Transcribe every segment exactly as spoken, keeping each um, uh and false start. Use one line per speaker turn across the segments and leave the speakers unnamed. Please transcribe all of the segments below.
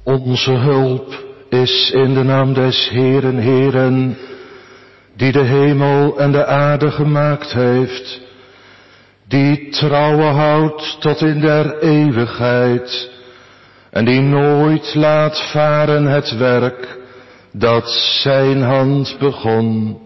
Onze hulp is in de naam des Heeren, Heeren, die de hemel en de aarde gemaakt heeft, die trouwen houdt tot in der eeuwigheid, en die nooit laat varen het werk dat zijn hand begon.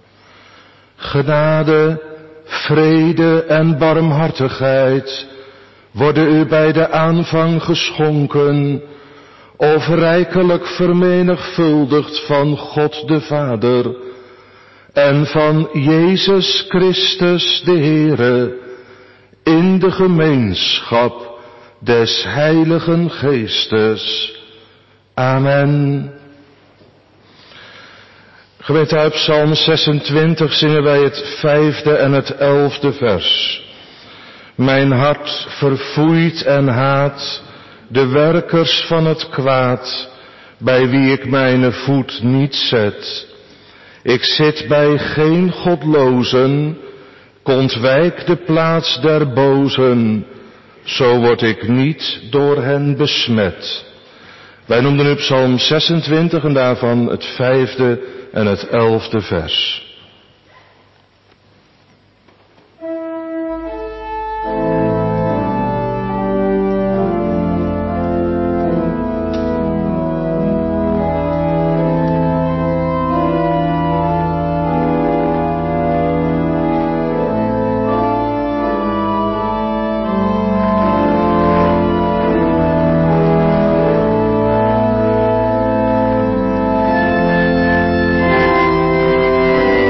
Genade, vrede en barmhartigheid worden u bij de aanvang geschonken, of rijkelijk vermenigvuldigd van God de Vader en van Jezus Christus de Heere, in de gemeenschap des Heiligen Geestes. Amen. Gemeente, uit Psalm zesentwintig zingen wij het vijfde en het elfde vers. Mijn hart verfoeit en haat de werkers van het kwaad, bij wie ik mijn voet niet zet. Ik zit bij geen godlozen, ontwijk de plaats der bozen, zo word ik niet door hen besmet. Wij noemden nu Psalm zesentwintig en daarvan het vijfde en het elfde vers.
Amen.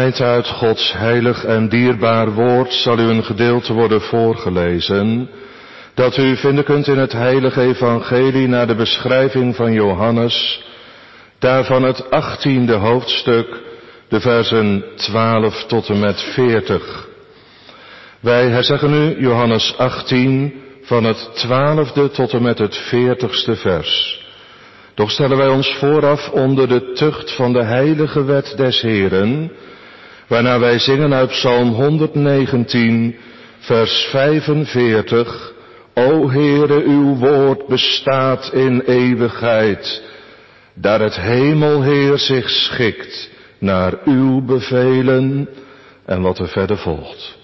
gemeente, uit Gods heilig en dierbaar woord zal u een gedeelte worden voorgelezen, dat u vinden kunt in het heilige evangelie naar de beschrijving van Johannes, daarvan het achttiende hoofdstuk, de versen twaalf tot en met veertig. Wij herzeggen nu Johannes achttien, van het twaalfde tot en met het veertigste vers. Doch stellen wij ons vooraf onder de tucht van de heilige wet des Heeren, waarna wij zingen uit Psalm honderdnegentien, vers vijfenveertig. O Heere, uw woord bestaat in eeuwigheid, daar het hemelheer zich schikt naar uw bevelen, en wat er verder volgt.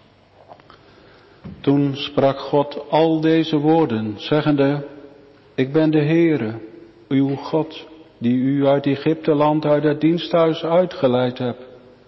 Toen sprak God al deze woorden, zeggende: Ik ben de Heere, uw God, die u uit Egypteland, uit het diensthuis uitgeleid hebt.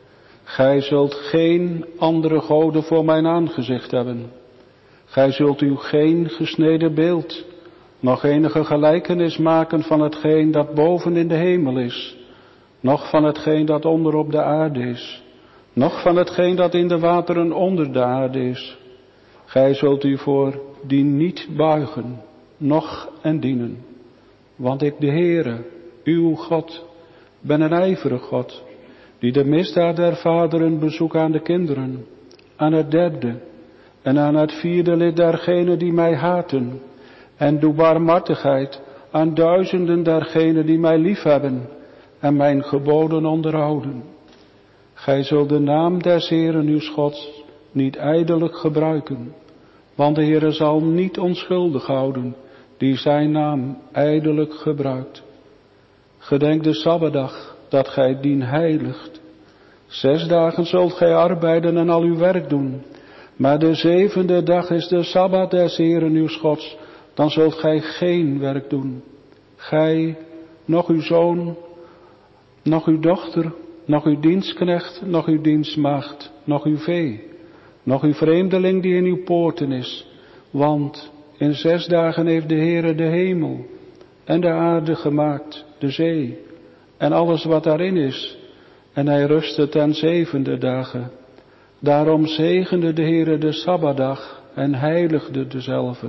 Gij zult geen andere goden voor mijn aangezicht hebben. Gij zult u geen gesneden beeld, nog enige gelijkenis maken van hetgeen dat boven in de hemel is, noch van hetgeen dat onder op de aarde is, noch van hetgeen dat in de wateren onder de aarde is. Gij zult u voor die niet buigen, noch en dienen. Want ik, de Heere, uw God, ben een ijverig God, die de misdaad der vaderen bezoekt aan de kinderen, aan het derde en aan het vierde lid dergenen die mij haten, en doe barmhartigheid aan duizenden dergenen die mij liefhebben en mijn geboden onderhouden. Gij zult de naam des Heeren uw Gods niet ijdelijk gebruiken, want de Heere zal niet onschuldig houden die zijn naam ijdelijk gebruikt. Gedenk de Sabbatdag, dat gij dien heiligt. Zes dagen zult gij arbeiden en al uw werk doen, maar de zevende dag is de Sabbat des Heeren uw Gods, dan zult gij geen werk doen. Gij, noch uw zoon, noch uw dochter, noch uw dienstknecht, noch uw dienstmaagd, noch uw vee, noch uw vreemdeling die in uw poorten is, want in zes dagen heeft de Heere de hemel en de aarde gemaakt, de zee en alles wat daarin is, en hij rustte ten zevende dagen. Daarom zegende de Heere de Sabbatdag en heiligde dezelve.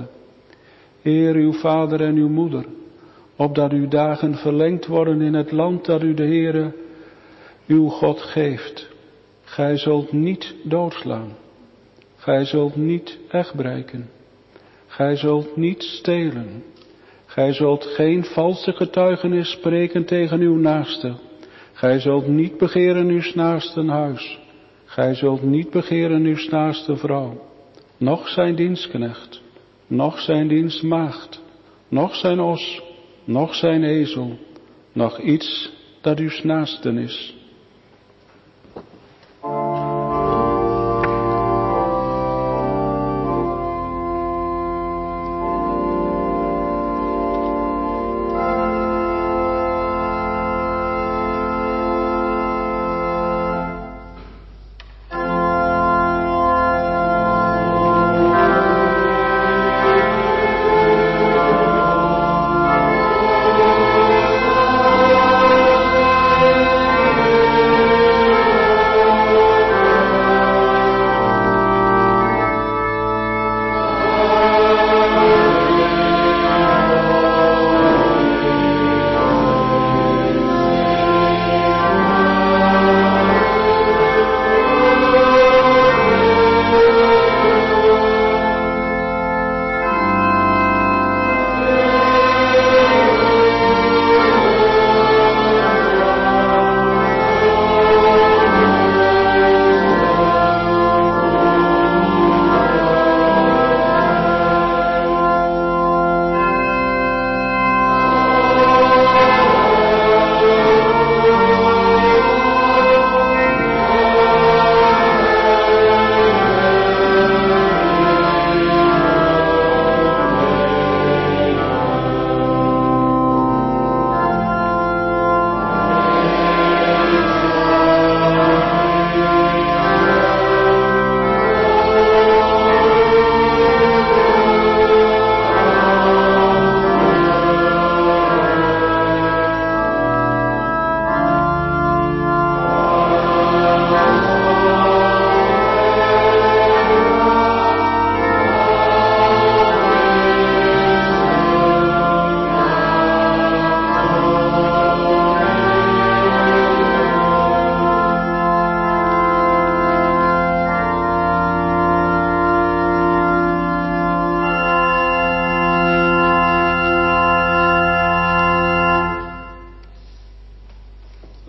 Eer uw vader en uw moeder, opdat uw dagen verlengd worden in het land dat u de Heere uw God geeft. Gij zult niet doodslaan. Gij zult niet echtbreken. Gij zult niet stelen. Gij zult geen valse getuigenis spreken tegen uw naaste. Gij zult niet begeren uw naasten huis. Gij zult niet begeren uw naaste vrouw, noch zijn dienstknecht, noch zijn dienstmaagd, noch zijn os, noch zijn ezel, noch iets dat uw naasten is.
Amen.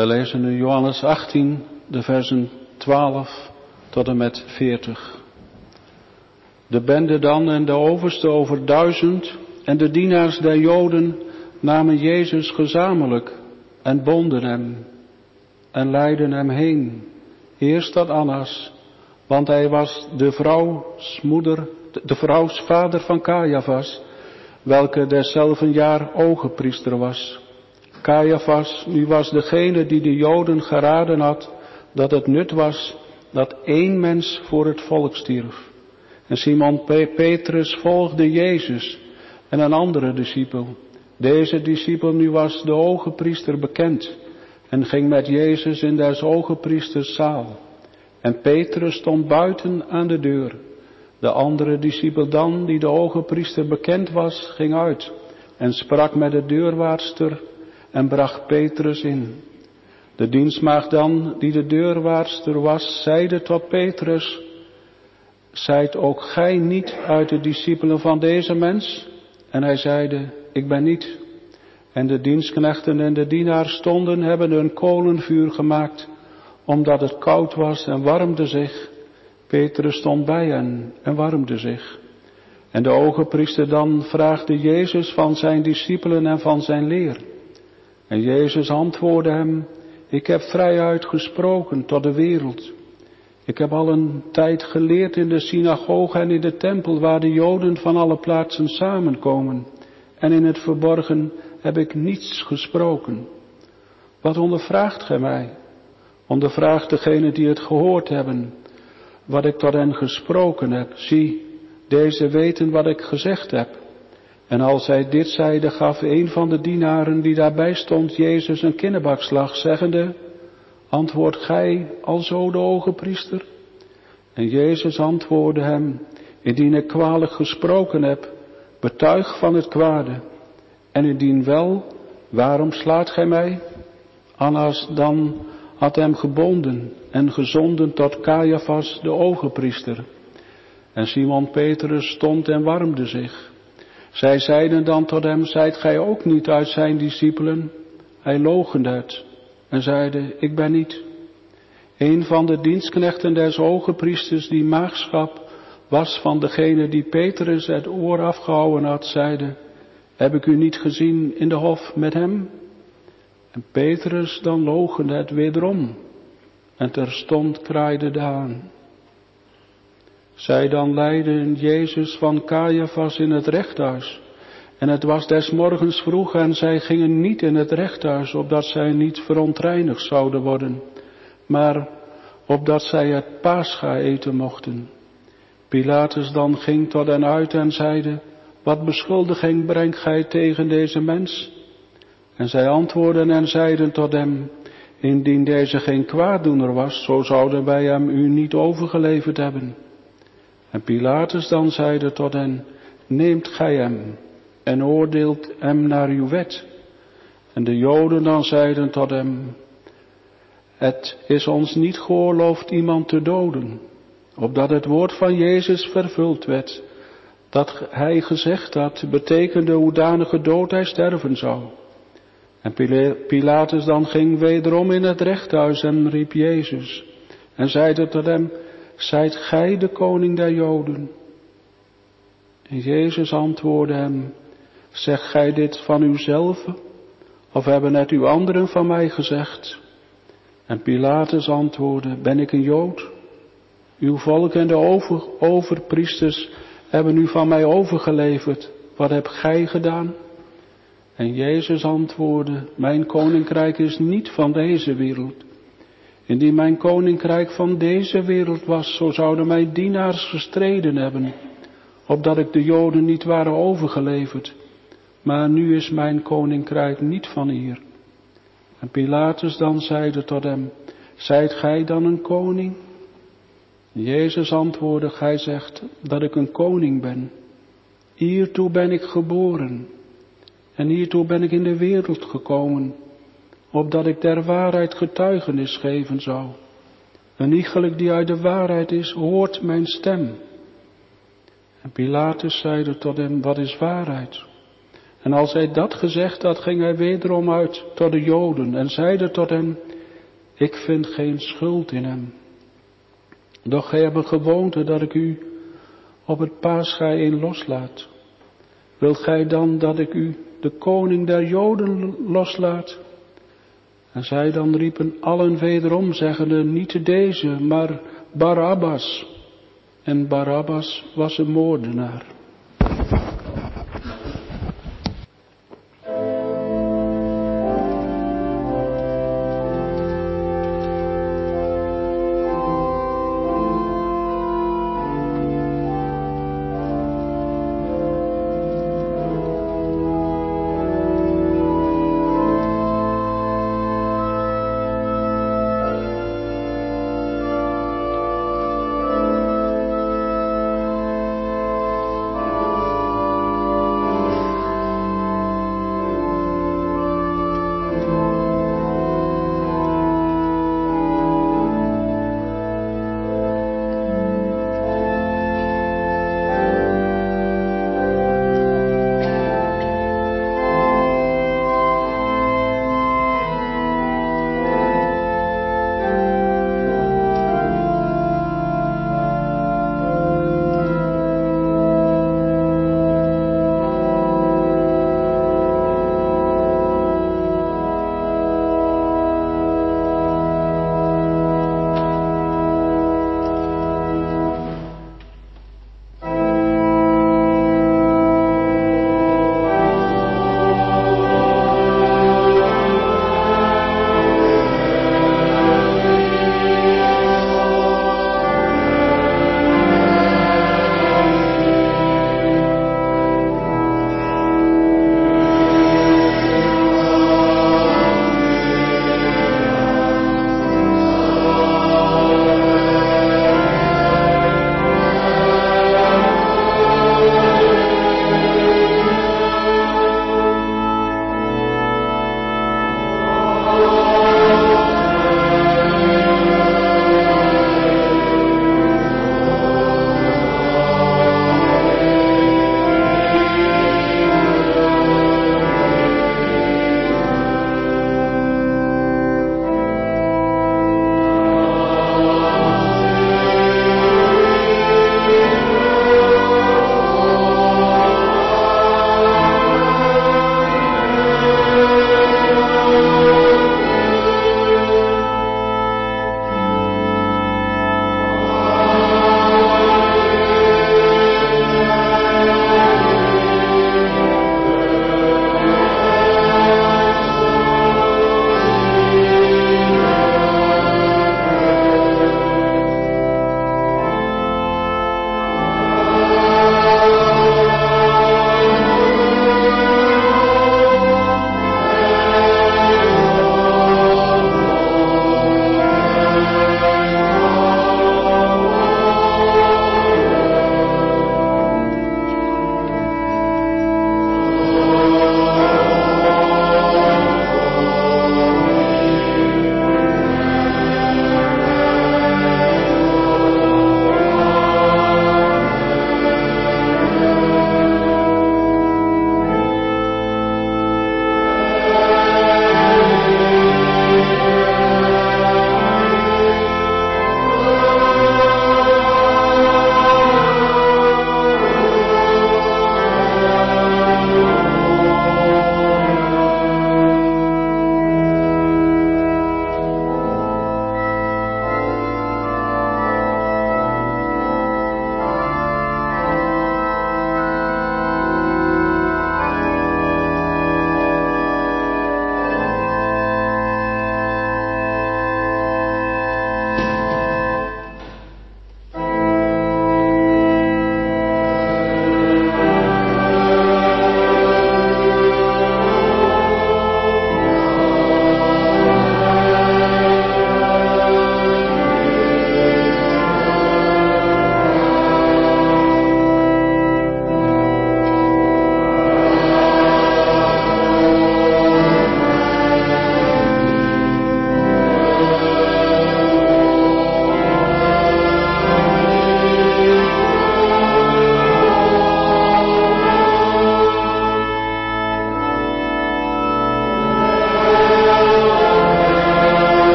Wij lezen in Johannes achttien, de versen twaalf tot en met veertig. De bende dan en de overste over duizend en de dienaars der Joden namen Jezus gezamenlijk en bonden hem en leidden hem heen. Eerst tot Annas, want hij was de vrouws moeder, de vrouws vader van Caiaphas, welke deszelfden jaar ogenpriester was. Caiaphas nu was degene die de Joden geraden had dat het nut was dat één mens voor het volk stierf. En Simon Petrus volgde Jezus en een andere discipel. Deze discipel nu was de ogenpriester bekend en ging met Jezus in des ogenpriesters zaal. En Petrus stond buiten aan de deur. De andere discipel dan, die de ogenpriester bekend was, ging uit en sprak met de deurwaardster en bracht Petrus in. De dienstmaagd dan, die de deurwaardster was, zeide tot Petrus: zijt ook gij niet uit de discipelen van deze mens? En hij zeide: ik ben niet. En de dienstknechten en de dienaars stonden, hebben een kolenvuur gemaakt, omdat het koud was, en warmde zich. Petrus stond bij hen en warmde zich. En de ogenpriester dan vraagde Jezus van zijn discipelen en van zijn leer. En Jezus antwoordde hem: ik heb vrijuit gesproken tot de wereld. Ik heb al een tijd geleerd in de synagoge en in de tempel, waar de Joden van alle plaatsen samenkomen. En in het verborgen heb ik niets gesproken. Wat ondervraagt gij mij? Ondervraagt degene die het gehoord hebben, wat ik tot hen gesproken heb. Zie, deze weten wat ik gezegd heb. En als hij dit zeide, gaf een van de dienaren die daarbij stond Jezus een kinnebakslag, zeggende: antwoord gij alzo de ogenpriester? En Jezus antwoordde hem: indien ik kwalijk gesproken heb, betuig van het kwade. En indien wel, waarom slaat gij mij? Annas dan had hem gebonden en gezonden tot Caiaphas de ogenpriester. En Simon Petrus stond en warmde zich. Zij zeiden dan tot hem: zijt gij ook niet uit zijn discipelen? Hij loochende het en zeide: ik ben niet. Een van de dienstknechten des ogenpriesters, die maagschap was van degene die Petrus het oor afgehouwen had, zeide: heb ik u niet gezien in de hof met hem? En Petrus dan loochende het wederom en terstond kraaide de haan. Zij dan leidden Jezus van Caiaphas in het rechthuis. En het was des morgens vroeg en zij gingen niet in het rechthuis, opdat zij niet verontreinigd zouden worden, maar opdat zij het Pascha eten mochten. Pilatus dan ging tot hen uit en zeide: wat beschuldiging brengt gij tegen deze mens? En zij antwoordden en zeiden tot hem: indien deze geen kwaaddoener was, zo zouden wij hem u niet overgeleverd hebben. En Pilatus dan zeide tot hen: neemt gij hem en oordeelt hem naar uw wet. En de Joden dan zeiden tot hem: het is ons niet geoorloofd iemand te doden, opdat het woord van Jezus vervuld werd, dat hij gezegd had, betekende hoedanige dood hij sterven zou. En Pilatus dan ging wederom in het rechthuis en riep Jezus en zeide tot hem: zijt gij de koning der Joden? En Jezus antwoordde hem: zegt gij dit van uzelf, of hebben het uw anderen van mij gezegd? En Pilatus antwoordde: ben ik een Jood? Uw volk en de over, overpriesters hebben u van mij overgeleverd. Wat hebt gij gedaan? En Jezus antwoordde: mijn koninkrijk is niet van deze wereld. Indien mijn koninkrijk van deze wereld was, zo zouden mijn dienaars gestreden hebben, opdat ik de Joden niet waren overgeleverd. Maar nu is mijn koninkrijk niet van hier. En Pilatus dan zeide tot hem: zijt gij dan een koning? Jezus antwoordde: gij zegt dat ik een koning ben. Hiertoe ben ik geboren. En hiertoe ben ik in de wereld gekomen, opdat ik der waarheid getuigenis geven zou. Een iegelijk die uit de waarheid is, hoort mijn stem. En Pilatus zeide tot hem: wat is waarheid? En als hij dat gezegd had, ging hij wederom uit tot de Joden en zeide tot hen: Ik vind geen schuld in hem. Doch gij hebt een gewoonte dat ik u op het paaschaai in loslaat. Wilt gij dan dat ik u, de koning der Joden, loslaat? En zij dan riepen allen wederom, zeggende, niet deze, maar Barabbas. En Barabbas was een moordenaar.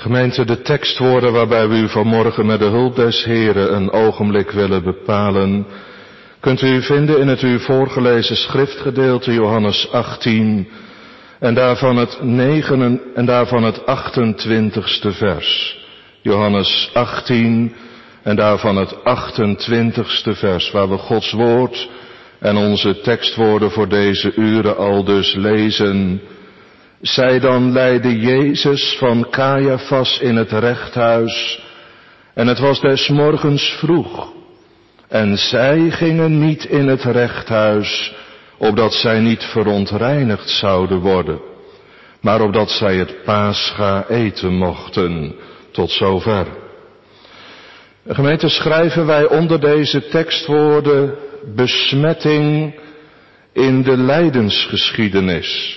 Gemeente, de tekstwoorden waarbij we u vanmorgen met de hulp des Heren een ogenblik willen bepalen, kunt u vinden in het u voorgelezen schriftgedeelte Johannes achttien en daarvan het negen en daarvan het achtentwintigste vers. Johannes achttien en daarvan het achtentwintigste vers, waar we Gods woord en onze tekstwoorden voor deze uren al dus lezen. Zij dan leidde Jezus van Caiaphas in het rechthuis, en het was des morgens vroeg. En zij gingen niet in het rechthuis, opdat zij niet verontreinigd zouden worden, maar opdat zij het Pascha eten mochten. Tot zover. Gemeente, schrijven wij onder deze tekstwoorden besmetting in de lijdensgeschiedenis.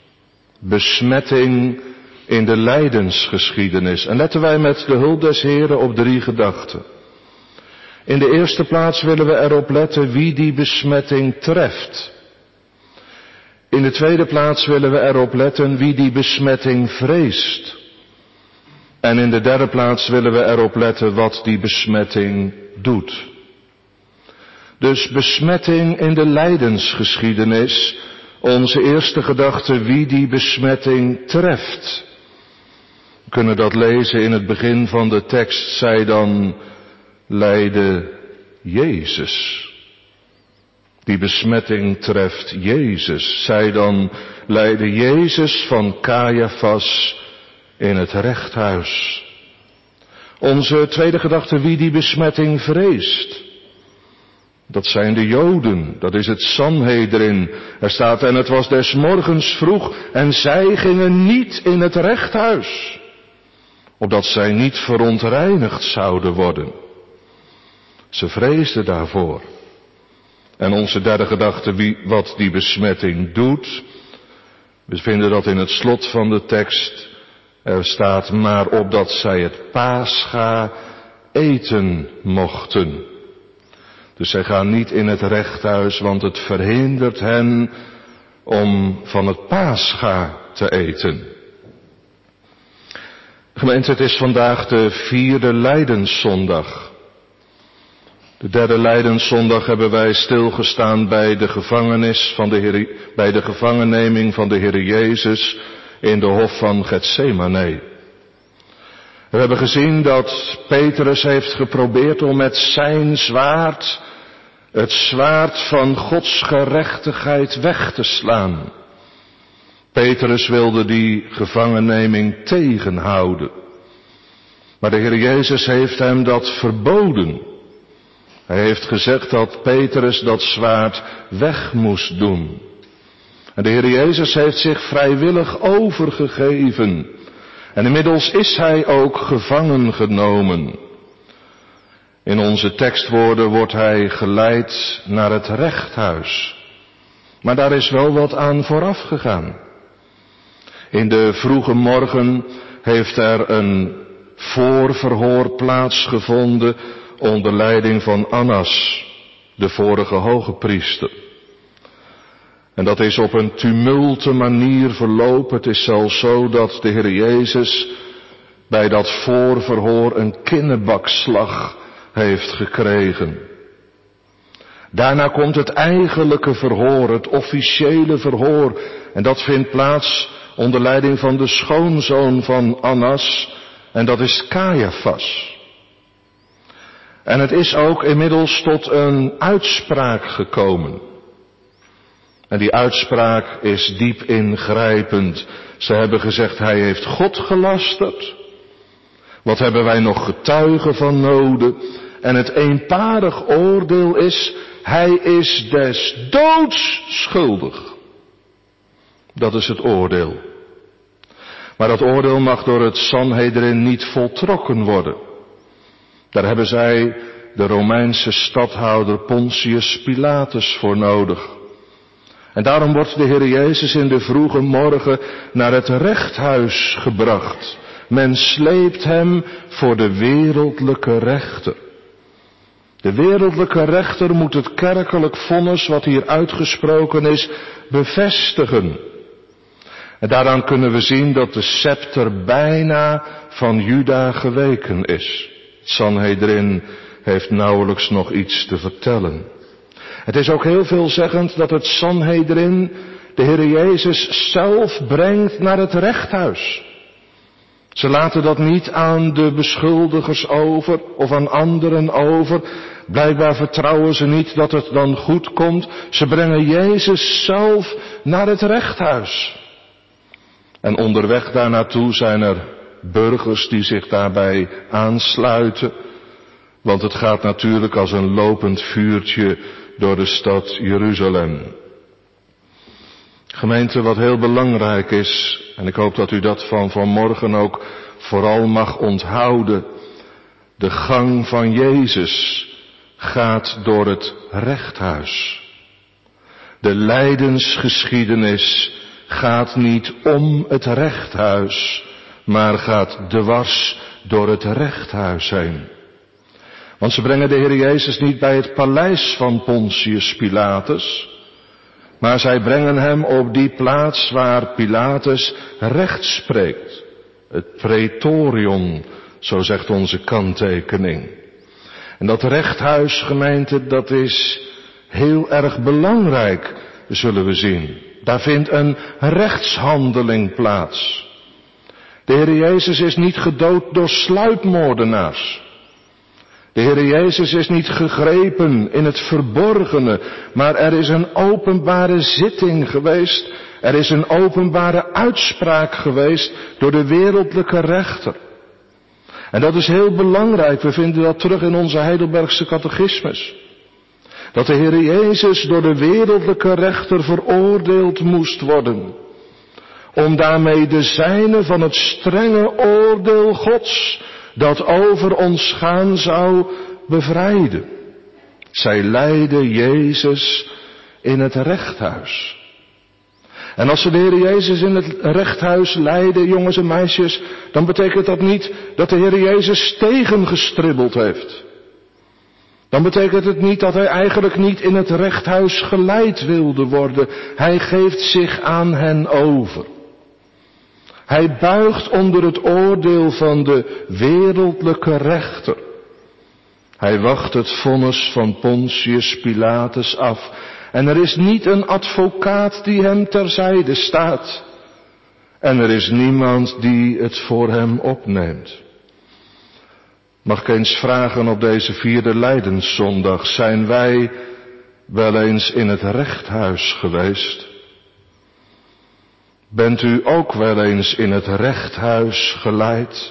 Besmetting in de lijdensgeschiedenis. En letten wij met de hulp des Heren op drie gedachten. In de eerste plaats willen we erop letten wie die besmetting treft. In de tweede plaats willen we erop letten wie die besmetting vreest. En in de derde plaats willen we erop letten wat die besmetting doet. Dus besmetting in de lijdensgeschiedenis. Onze eerste gedachte, wie die besmetting treft. We kunnen dat lezen in het begin van de tekst. Zij dan leidde Jezus. Die besmetting treft Jezus. Zij dan leidde Jezus van Caiaphas in het rechthuis. Onze tweede gedachte, wie die besmetting vreest. Dat zijn de Joden, dat is het Sanhedrin. Er staat, en het was des morgens vroeg, en zij gingen niet in het rechthuis, opdat zij niet verontreinigd zouden worden. Ze vreesden daarvoor. En onze derde gedachte, wie, wat die besmetting doet. We vinden dat in het slot van de tekst. Er staat, maar opdat zij het Pascha eten mochten. Dus zij gaan niet in het rechthuis, want het verhindert hen om van het Pascha te eten. Gemeente, het is vandaag de vierde Lijdenszondag. De derde Lijdenszondag hebben wij stilgestaan bij de gevangenis van de Heer, bij de gevangenneming van de Heer Jezus in de hof van Getsemane. We hebben gezien dat Petrus heeft geprobeerd om met zijn zwaard, het zwaard van Gods gerechtigheid, weg te slaan. Petrus wilde die gevangenneming tegenhouden. Maar de Heer Jezus heeft hem dat verboden. Hij heeft gezegd dat Petrus dat zwaard weg moest doen. En de Heer Jezus heeft zich vrijwillig overgegeven. En inmiddels is hij ook gevangen genomen. In onze tekstwoorden wordt hij geleid naar het rechthuis. Maar daar is wel wat aan vooraf gegaan. In de vroege morgen heeft er een voorverhoor plaatsgevonden onder leiding van Annas, de vorige hoge priester. En dat is op een tumulte manier verlopen. Het is zelfs zo dat de Heer Jezus bij dat voorverhoor een kinnebakslag heeft gekregen. Daarna komt het eigenlijke verhoor, het officiële verhoor. En dat vindt plaats onder leiding van de schoonzoon van Annas. En dat is Caiaphas. En het is ook inmiddels tot een uitspraak gekomen. En die uitspraak is diep ingrijpend. Ze hebben gezegd, hij heeft God gelasterd. Wat hebben wij nog getuigen van nodig? En het eenparig oordeel is, hij is des doods schuldig. Dat is het oordeel. Maar dat oordeel mag door het Sanhedrin niet voltrokken worden. Daar hebben zij de Romeinse stadhouder Pontius Pilatus voor nodig. En daarom wordt de Heer Jezus in de vroege morgen naar het rechthuis gebracht. Men sleept hem voor de wereldlijke rechter. De wereldlijke rechter moet het kerkelijk vonnis wat hier uitgesproken is bevestigen. En daaraan kunnen we zien dat de scepter bijna van Juda geweken is. Het Sanhedrin heeft nauwelijks nog iets te vertellen. Het is ook heel veelzeggend dat het Sanhedrin de Heer Jezus zelf brengt naar het rechthuis. Ze laten dat niet aan de beschuldigers over of aan anderen over. Blijkbaar vertrouwen ze niet dat het dan goed komt. Ze brengen Jezus zelf naar het rechthuis. En onderweg daar naartoe zijn er burgers die zich daarbij aansluiten. Want het gaat natuurlijk als een lopend vuurtje door de stad Jeruzalem. Gemeente, wat heel belangrijk is, en ik hoop dat u dat van vanmorgen ook vooral mag onthouden. De gang van Jezus gaat door het rechthuis. De lijdensgeschiedenis gaat niet om het rechthuis, maar gaat dwars door het rechthuis heen. Want ze brengen de Heer Jezus niet bij het paleis van Pontius Pilatus, maar zij brengen hem op die plaats waar Pilatus recht spreekt. Het praetorion, zo zegt onze kanttekening. En dat rechthuis, gemeente, dat is heel erg belangrijk, zullen we zien. Daar vindt een rechtshandeling plaats. De Heer Jezus is niet gedood door sluipmoordenaars. De Heer Jezus is niet gegrepen in het verborgene, maar er is een openbare zitting geweest. Er is een openbare uitspraak geweest door de wereldlijke rechter. En dat is heel belangrijk, we vinden dat terug in onze Heidelbergse catechismus. Dat de Heer Jezus door de wereldlijke rechter veroordeeld moest worden. Om daarmee de zijne van het strenge oordeel Gods, dat over ons gaan zou, bevrijden. Zij leidden Jezus in het rechthuis. En als ze de Heer Jezus in het rechthuis leiden, jongens en meisjes, dan betekent dat niet dat de Heer Jezus tegengestribbeld heeft. Dan betekent het niet dat hij eigenlijk niet in het rechthuis geleid wilde worden. Hij geeft zich aan hen over. Hij buigt onder het oordeel van de wereldlijke rechter. Hij wacht het vonnis van Pontius Pilatus af. En er is niet een advocaat die hem terzijde staat. En er is niemand die het voor hem opneemt. Mag ik eens vragen op deze vierde Lijdenszondag, zijn wij wel eens in het rechthuis geweest? Bent u ook wel eens in het rechthuis geleid?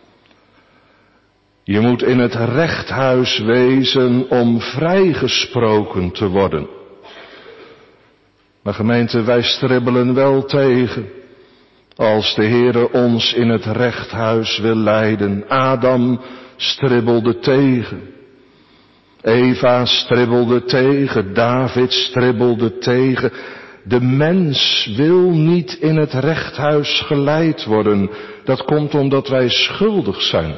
Je moet in het rechthuis wezen om vrijgesproken te worden. Maar gemeente, wij stribbelen wel tegen als de Heere ons in het rechthuis wil leiden. Adam stribbelde tegen. Eva stribbelde tegen. David stribbelde tegen. De mens wil niet in het rechthuis geleid worden. Dat komt omdat wij schuldig zijn.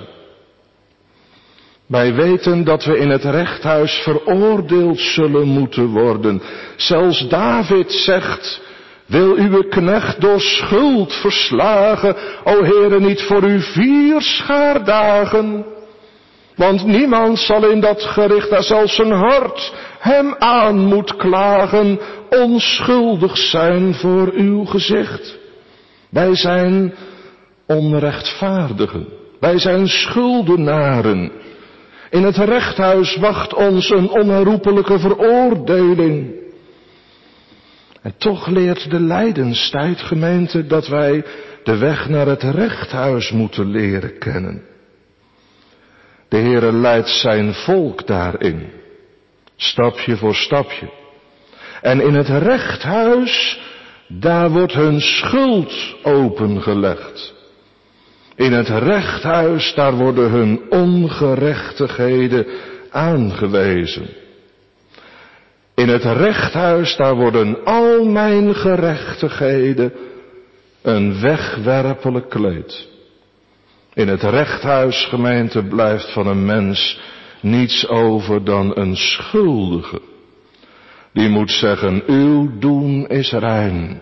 Wij weten dat we in het rechthuis veroordeeld zullen moeten worden. Zelfs David zegt, wil uw knecht door schuld verslagen, o Heere, niet voor u vier schaardagen? Want niemand zal in dat gericht, daar zelfs zijn hart hem aan moet klagen, onschuldig zijn voor uw gezicht. Wij zijn onrechtvaardigen, wij zijn schuldenaren. In het rechthuis wacht ons een onherroepelijke veroordeling. En toch leert de lijdenstijd, gemeente, dat wij de weg naar het rechthuis moeten leren kennen. De Heere leidt zijn volk daarin, stapje voor stapje. En in het rechthuis, daar wordt hun schuld opengelegd. In het rechthuis, daar worden hun ongerechtigheden aangewezen. In het rechthuis, daar worden al mijn gerechtigheden een wegwerpelijk kleed. In het rechthuis, gemeente, blijft van een mens niets over dan een schuldige. Die moet zeggen, uw doen is rein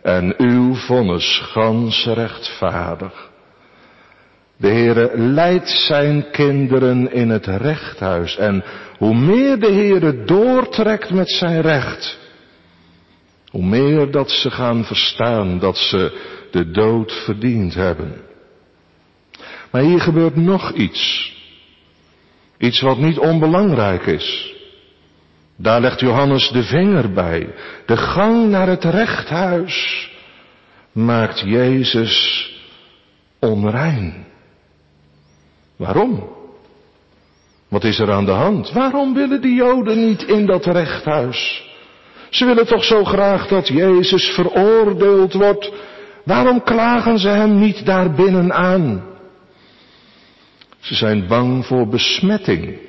en uw vonnis gans rechtvaardig. De Heere leidt zijn kinderen in het rechthuis. En hoe meer de Heere doortrekt met zijn recht, hoe meer dat ze gaan verstaan dat ze de dood verdiend hebben. Maar hier gebeurt nog iets. Iets wat niet onbelangrijk is. Daar legt Johannes de vinger bij. De gang naar het rechthuis maakt Jezus onrein. Waarom? Wat is er aan de hand? Waarom willen de Joden niet in dat rechthuis? Ze willen toch zo graag dat Jezus veroordeeld wordt. Waarom klagen ze hem niet daar binnen aan? Ze zijn bang voor besmetting.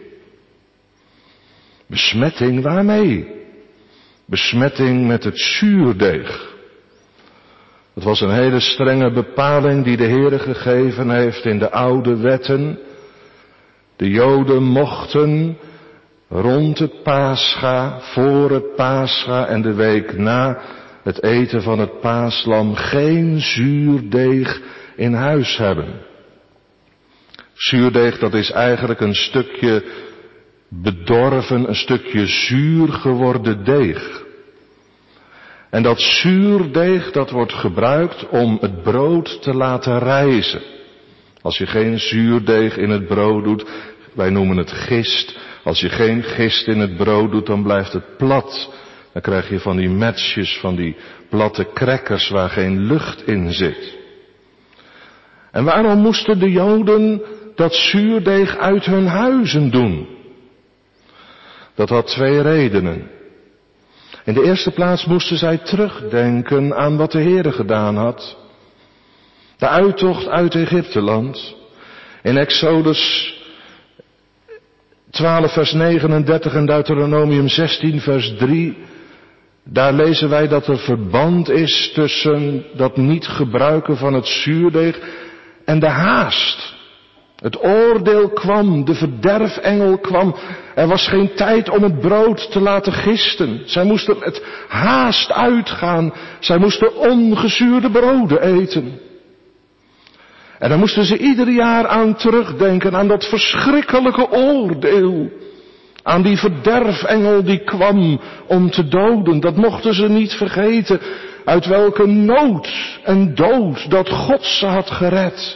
Besmetting waarmee? Besmetting met het zuurdeeg. Het was een hele strenge bepaling die de Heere gegeven heeft in de oude wetten. De Joden mochten rond het Pascha, voor het Pascha en de week na het eten van het paaslam geen zuurdeeg in huis hebben. Zuurdeeg, dat is eigenlijk een stukje bedorven, een stukje zuur geworden deeg. En dat zuurdeeg, dat wordt gebruikt om het brood te laten rijzen. Als je geen zuurdeeg in het brood doet, wij noemen het gist. Als je geen gist in het brood doet, dan blijft het plat. Dan krijg je van die metsjes, van die platte crackers waar geen lucht in zit. En waarom moesten de Joden dat zuurdeeg uit hun huizen doen? Dat had twee redenen. In de eerste plaats moesten zij terugdenken aan wat de Heere gedaan had. De uittocht uit Egypteland. In Exodus twaalf vers negenendertig en Deuteronomium zestien vers drie. Daar lezen wij dat er verband is tussen dat niet gebruiken van het zuurdeeg en de haast. Het oordeel kwam, de verderfengel kwam. Er was geen tijd om het brood te laten gisten. Zij moesten het haast uitgaan. Zij moesten ongezuurde broden eten. En dan moesten ze ieder jaar aan terugdenken, aan dat verschrikkelijke oordeel. Aan die verderfengel die kwam om te doden. Dat mochten ze niet vergeten. Uit welke nood en dood dat God ze had gered.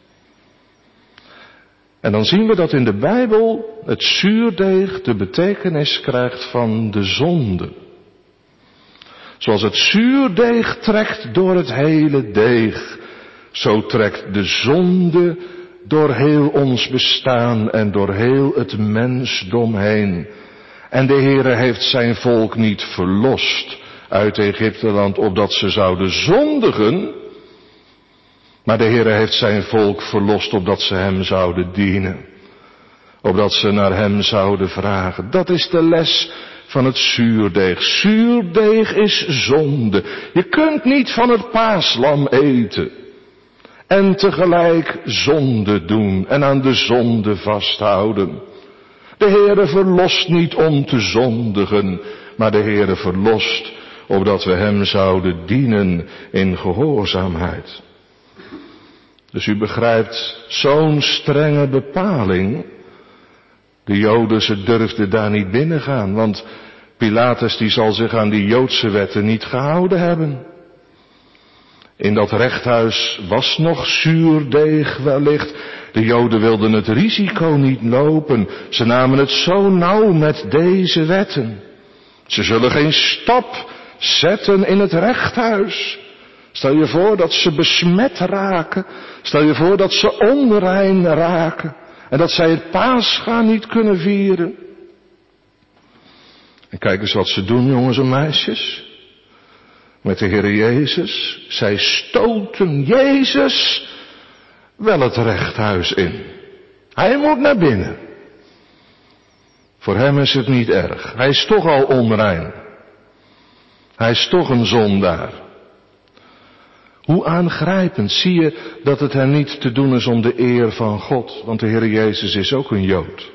En dan zien we dat in de Bijbel het zuurdeeg de betekenis krijgt van de zonde. Zoals het zuurdeeg trekt door het hele deeg, zo trekt de zonde door heel ons bestaan en door heel het mensdom heen. En de Heere heeft zijn volk niet verlost uit Egypteland opdat ze zouden zondigen. Maar de Heere heeft zijn volk verlost opdat ze hem zouden dienen. Opdat ze naar hem zouden vragen. Dat is de les van het zuurdeeg. Zuurdeeg is zonde. Je kunt niet van het paaslam eten. En tegelijk zonde doen en aan de zonde vasthouden. De Heere verlost niet om te zondigen, maar de Heere verlost opdat we hem zouden dienen in gehoorzaamheid. Dus u begrijpt, zo'n strenge bepaling. De Joden, ze durfden daar niet binnen gaan, want Pilatus die zal zich aan die Joodse wetten niet gehouden hebben. In dat rechthuis was nog zuurdeeg wellicht. De Joden wilden het risico niet lopen. Ze namen het zo nauw met deze wetten. Ze zullen geen stap zetten in het rechthuis. Stel je voor dat ze besmet raken. Stel je voor dat ze onrein raken. En dat zij het Pascha niet kunnen vieren. En kijk eens wat ze doen, jongens en meisjes. Met de Heer Jezus. Zij stoten Jezus wel het rechthuis in. Hij moet naar binnen. Voor hem is het niet erg. Hij is toch al onrein. Hij is toch een zondaar. Hoe aangrijpend zie je dat het hem niet te doen is om de eer van God. Want de Heer Jezus is ook een Jood.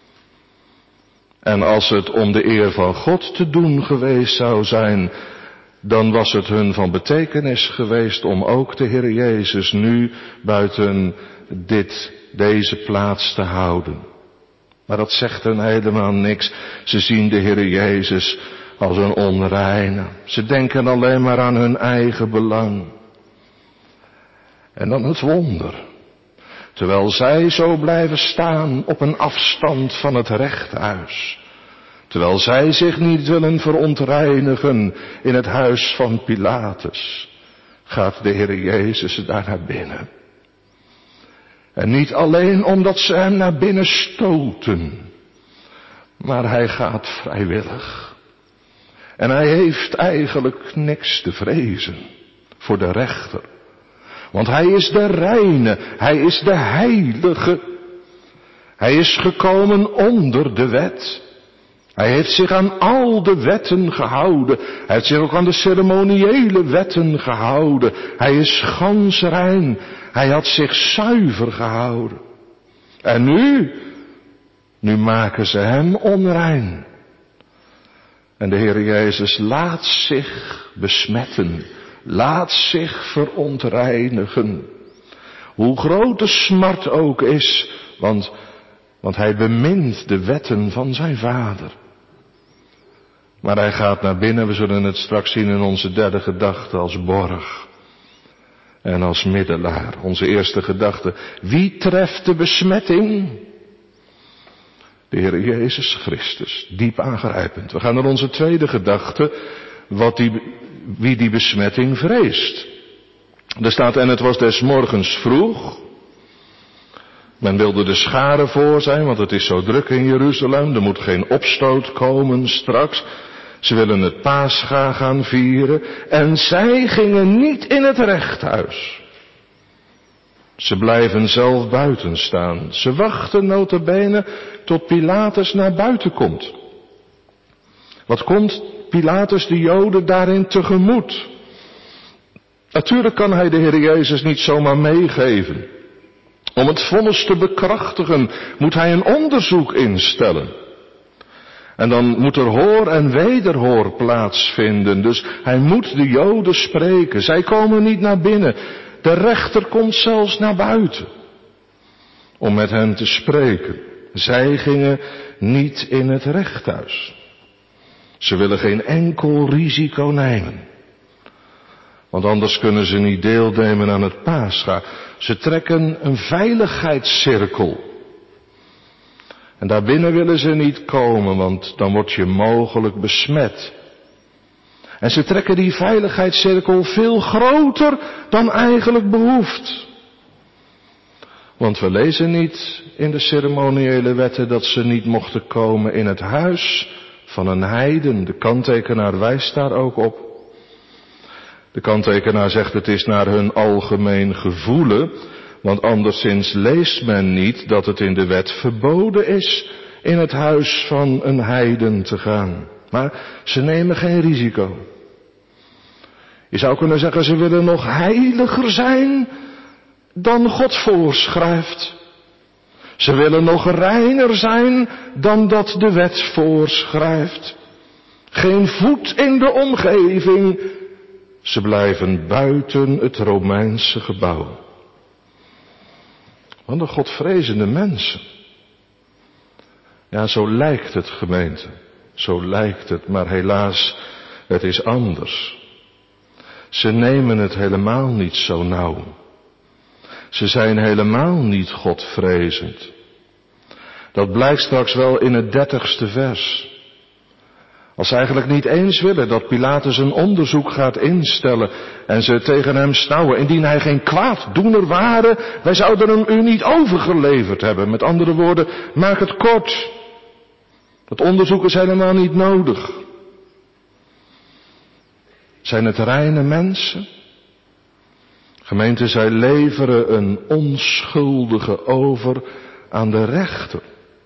En als het om de eer van God te doen geweest zou zijn, dan was het hun van betekenis geweest om ook de Heer Jezus nu buiten dit, deze plaats te houden. Maar dat zegt hen helemaal niks. Ze zien de Heer Jezus als een onreine. Ze denken alleen maar aan hun eigen belang. En dan het wonder. Terwijl zij zo blijven staan op een afstand van het rechthuis. Terwijl zij zich niet willen verontreinigen in het huis van Pilatus, gaat de Heer Jezus daar naar binnen. En niet alleen omdat ze hem naar binnen stoten, maar hij gaat vrijwillig. En hij heeft eigenlijk niks te vrezen voor de rechter. Want hij is de reine, hij is de heilige. Hij is gekomen onder de wet. Hij heeft zich aan al de wetten gehouden. Hij heeft zich ook aan de ceremoniële wetten gehouden. Hij is gans rein. Hij had zich zuiver gehouden. En nu, nu maken ze hem onrein. En de Heer Jezus laat zich besmetten. Laat zich verontreinigen. Hoe groot de smart ook is, want, want hij bemint de wetten van zijn Vader. Maar hij gaat naar binnen, we zullen het straks zien in onze derde gedachte, als borg. En als middelaar, onze eerste gedachte. Wie treft de besmetting? De Heer Jezus Christus, diep aangrijpend. We gaan naar onze tweede gedachte, wat die, wie die besmetting vreest. Er staat, en het was des morgens vroeg. Men wilde de scharen voor zijn, want het is zo druk in Jeruzalem. Er moet geen opstoot komen straks. Ze willen het Pascha gaan vieren. En zij gingen niet in het rechthuis. Ze blijven zelf buiten staan. Ze wachten nota bene tot Pilatus naar buiten komt. Wat komt Pilatus de Joden daarin tegemoet? Natuurlijk kan hij de Heer Jezus niet zomaar meegeven. Om het vonnis te bekrachtigen moet hij een onderzoek instellen. En dan moet er hoor en wederhoor plaatsvinden. Dus hij moet de Joden spreken. Zij komen niet naar binnen. De rechter komt zelfs naar buiten. Om met hen te spreken. Zij gingen niet in het rechthuis. Ze willen geen enkel risico nemen. Want anders kunnen ze niet deelnemen aan het Pascha. Ze trekken een veiligheidscirkel. En daarbinnen willen ze niet komen, want dan word je mogelijk besmet. En ze trekken die veiligheidscirkel veel groter dan eigenlijk behoeft. Want we lezen niet in de ceremoniële wetten dat ze niet mochten komen in het huis van een heiden. De kanttekenaar wijst daar ook op. De kanttekenaar zegt het is naar hun algemeen gevoelen, want anderszins leest men niet dat het in de wet verboden is in het huis van een heiden te gaan. Maar ze nemen geen risico. Je zou kunnen zeggen, ze willen nog heiliger zijn dan God voorschrijft. Ze willen nog reiner zijn dan dat de wet voorschrijft. Geen voet in de omgeving. Ze blijven buiten het Romeinse gebouw. Wat een godvrezende mensen. Ja, zo lijkt het, gemeente. Zo lijkt het, maar helaas, het is anders. Ze nemen het helemaal niet zo nauw. Ze zijn helemaal niet godvrezend. Dat blijkt straks wel in het dertigste vers. Als ze eigenlijk niet eens willen dat Pilatus een onderzoek gaat instellen en ze tegen hem snauwen, indien hij geen kwaaddoener ware, wij zouden hem u niet overgeleverd hebben. Met andere woorden, maak het kort. Dat onderzoek is helemaal niet nodig. Zijn het reine mensen? Gemeente, zij leveren een onschuldige over aan de rechter.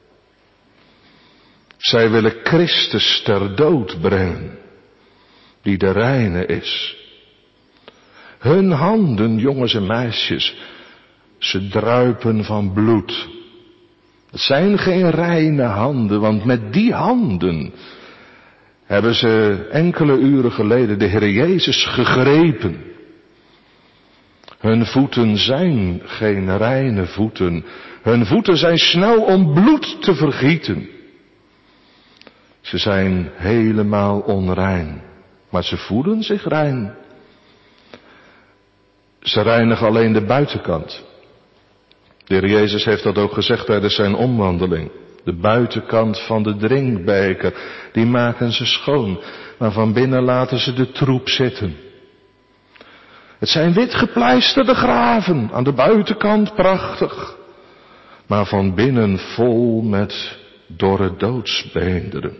Zij willen Christus ter dood brengen, die de reine is. Hun handen, jongens en meisjes, ze druipen van bloed. Het zijn geen reine handen, want met die handen hebben ze enkele uren geleden de Heer Jezus gegrepen. Hun voeten zijn geen reine voeten. Hun voeten zijn snel om bloed te vergieten. Ze zijn helemaal onrein, maar ze voelen zich rein. Ze reinigen alleen de buitenkant. De Heer Jezus heeft dat ook gezegd tijdens zijn omwandeling. De buitenkant van de drinkbeker, die maken ze schoon, maar van binnen laten ze de troep zitten. Het zijn wit gepleisterde graven, aan de buitenkant prachtig, maar van binnen vol met dorre doodsbeenderen.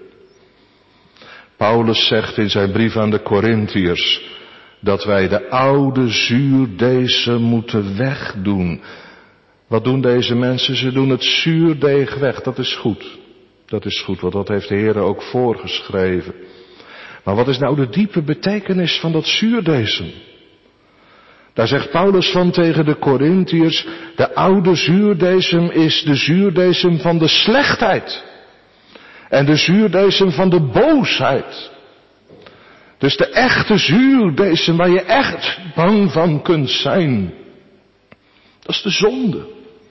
Paulus zegt in zijn brief aan de Korintiërs dat wij de oude zuurdezen moeten wegdoen. Wat doen deze mensen? Ze doen het zuurdeeg weg. Dat is goed. Dat is goed, want dat heeft de Heer ook voorgeschreven. Maar wat is nou de diepe betekenis van dat zuurdezen? Daar zegt Paulus van tegen de Korintiërs, de oude zuurdesem is de zuurdesem van de slechtheid. En de zuurdesem van de boosheid. Dus de echte zuurdesem waar je echt bang van kunt zijn. Dat is de zonde.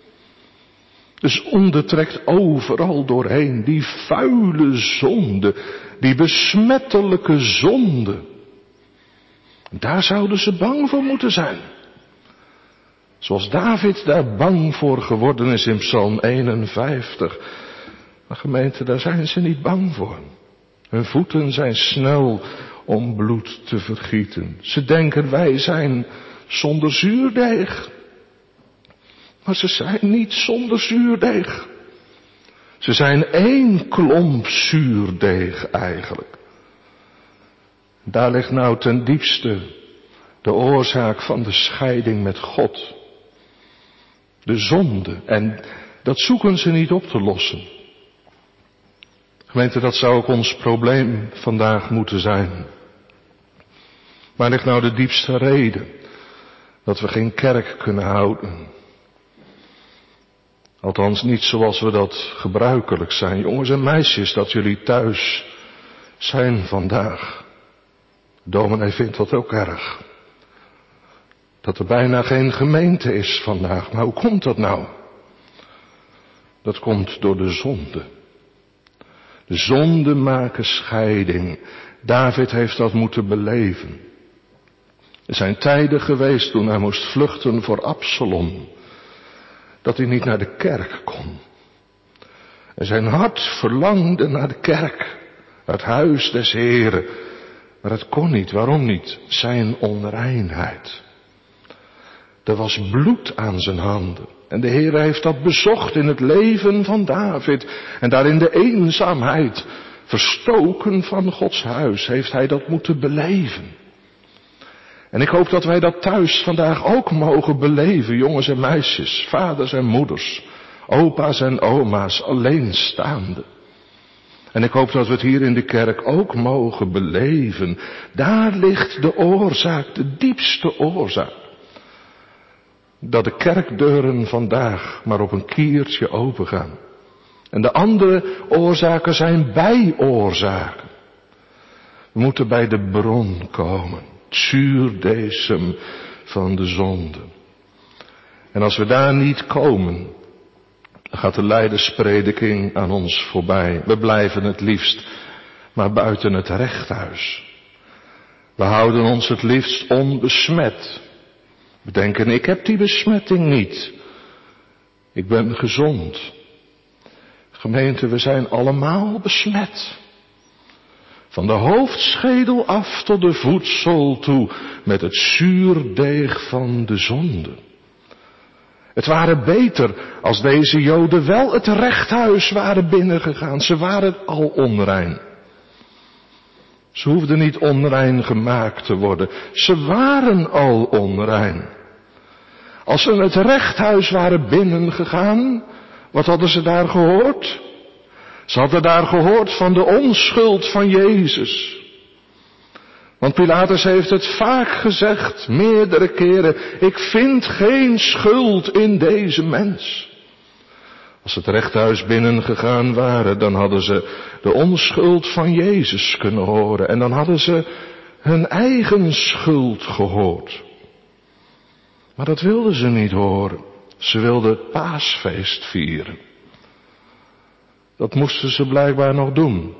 De zonde trekt overal doorheen. Die vuile zonde. Die besmettelijke zonde. Daar zouden ze bang voor moeten zijn. Zoals David daar bang voor geworden is in Psalm eenenvijftig. Maar gemeente, daar zijn ze niet bang voor. Hun voeten zijn snel om bloed te vergieten. Ze denken wij zijn zonder zuurdeeg. Maar ze zijn niet zonder zuurdeeg. Ze zijn één klomp zuurdeeg eigenlijk. Daar ligt nou ten diepste de oorzaak van de scheiding met God. De zonde. En dat zoeken ze niet op te lossen. Gemeente, dat zou ook ons probleem vandaag moeten zijn. Waar ligt nou de diepste reden dat we geen kerk kunnen houden? Althans niet zoals we dat gebruikelijk zijn. Jongens en meisjes, dat jullie thuis zijn vandaag. De dominee vindt dat ook erg. Dat er bijna geen gemeente is vandaag. Maar hoe komt dat nou? Dat komt door de zonde. De zonde maken scheiding. David heeft dat moeten beleven. Er zijn tijden geweest toen hij moest vluchten voor Absalom. Dat hij niet naar de kerk kon. En zijn hart verlangde naar de kerk. Naar het huis des Heren. Maar het kon niet. Waarom niet? Zijn onreinheid. Er was bloed aan zijn handen. En de Heer heeft dat bezocht in het leven van David. En daar in de eenzaamheid, verstoken van Gods huis, heeft hij dat moeten beleven. En ik hoop dat wij dat thuis vandaag ook mogen beleven, jongens en meisjes, vaders en moeders, opa's en oma's, alleenstaande. En ik hoop dat we het hier in de kerk ook mogen beleven. Daar ligt de oorzaak, de diepste oorzaak. Dat de kerkdeuren vandaag maar op een kiertje opengaan. En de andere oorzaken zijn bijoorzaken. We moeten bij de bron komen. Het zuurdesem van de zonde. En als we daar niet komen, dan gaat de leidersprediking aan ons voorbij. We blijven het liefst maar buiten het rechthuis. We houden ons het liefst onbesmet. We denken, ik heb die besmetting niet. Ik ben gezond. Gemeente, we zijn allemaal besmet. Van de hoofdschedel af tot de voedsel toe met het zuurdeeg van de zonde. Het waren beter als deze Joden wel het rechthuis waren binnengegaan. Ze waren al onrein. Ze hoefden niet onrein gemaakt te worden. Ze waren al onrein. Als ze het rechthuis waren binnengegaan, wat hadden ze daar gehoord? Ze hadden daar gehoord van de onschuld van Jezus. Want Pilatus heeft het vaak gezegd, meerdere keren, ik vind geen schuld in deze mens. Als ze het rechthuis binnengegaan waren, dan hadden ze de onschuld van Jezus kunnen horen. En dan hadden ze hun eigen schuld gehoord. Maar dat wilden ze niet horen. Ze wilden het paasfeest vieren. Dat moesten ze blijkbaar nog doen.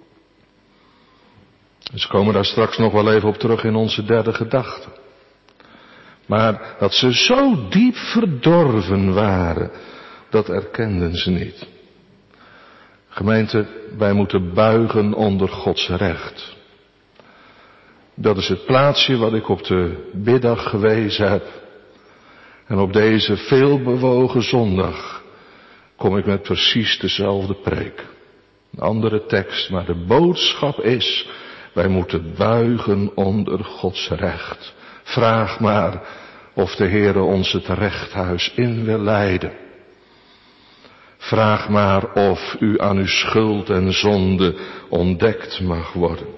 En ze komen daar straks nog wel even op terug in onze derde gedachte. Maar dat ze zo diep verdorven waren, dat erkenden ze niet. Gemeente, wij moeten buigen onder Gods recht. Dat is het plaatsje wat ik op de biddag gewezen heb. En op deze veelbewogen zondag kom ik met precies dezelfde preek. Een andere tekst, maar de boodschap is, wij moeten buigen onder Gods recht. Vraag maar of de Heere ons het rechthuis in wil leiden. Vraag maar of u aan uw schuld en zonde ontdekt mag worden.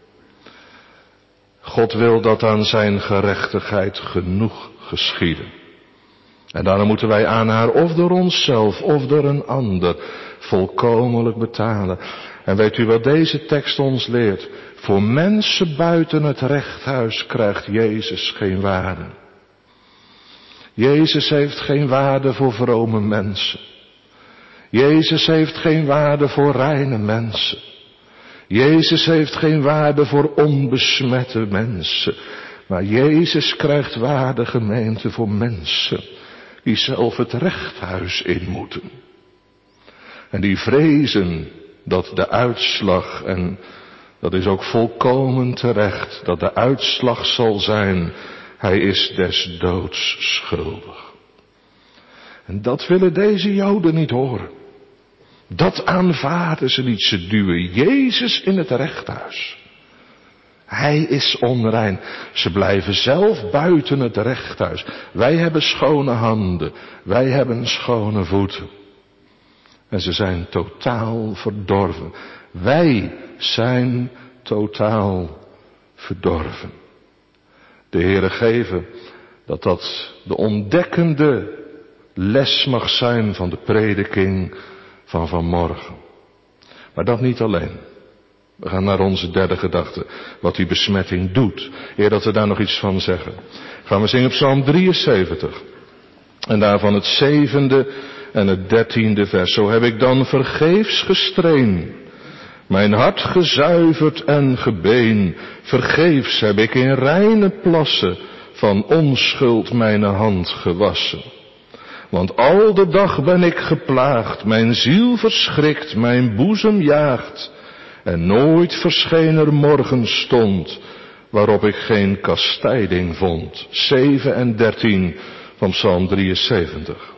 God wil dat aan zijn gerechtigheid genoeg geschieden. En daarom moeten wij aan haar of door onszelf of door een ander volkomenlijk betalen. En weet u wat deze tekst ons leert? Voor mensen buiten het rechthuis krijgt Jezus geen waarde. Jezus heeft geen waarde voor vrome mensen. Jezus heeft geen waarde voor reine mensen. Jezus heeft geen waarde voor onbesmette mensen. Maar Jezus krijgt waarde, gemeente, voor mensen die zelf het rechthuis in moeten. En die vrezen dat de uitslag, en dat is ook volkomen terecht, dat de uitslag zal zijn, hij is des doods schuldig. En dat willen deze Joden niet horen. Dat aanvaarden ze niet, ze duwen Jezus in het rechthuis. Hij is onrein. Ze blijven zelf buiten het rechthuis. Wij hebben schone handen. Wij hebben schone voeten. En ze zijn totaal verdorven. Wij zijn totaal verdorven. De Heere geven dat dat de ontdekkende les mag zijn van de prediking van vanmorgen. Maar dat niet alleen. We gaan naar onze derde gedachte. Wat die besmetting doet. Eer dat we daar nog iets van zeggen. Gaan we zingen Psalm drieënzeventig. En daarvan het zevende en het dertiende vers. Zo heb ik dan vergeefs gestreen. Mijn hart gezuiverd en gebeen. Vergeefs heb ik in reine plassen van onschuld mijn hand gewassen. Want al de dag ben ik geplaagd. Mijn ziel verschrikt, mijn boezem jaagt. En nooit verscheen er morgenstond waarop ik geen kastijding vond. zeven en dertien van Psalm drieënzeventig.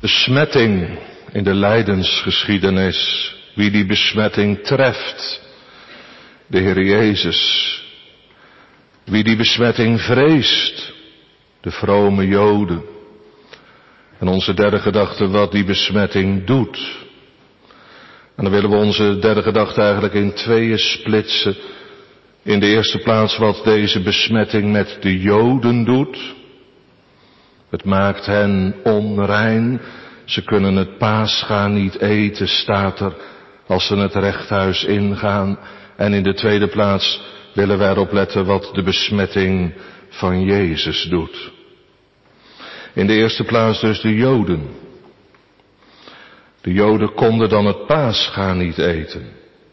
Besmetting in de lijdensgeschiedenis. Wie die besmetting treft, de Heer Jezus. Wie die besmetting vreest, de vrome Joden. En onze derde gedachte, wat die besmetting doet. En dan willen we onze derde gedachte eigenlijk in tweeën splitsen. In de eerste plaats wat deze besmetting met de Joden doet. Het maakt hen onrein. Ze kunnen het Pascha niet eten, staat er, als ze het rechthuis ingaan. En in de tweede plaats willen wij erop letten wat de besmetting van Jezus doet. In de eerste plaats dus de Joden. De Joden konden dan het Pascha niet eten.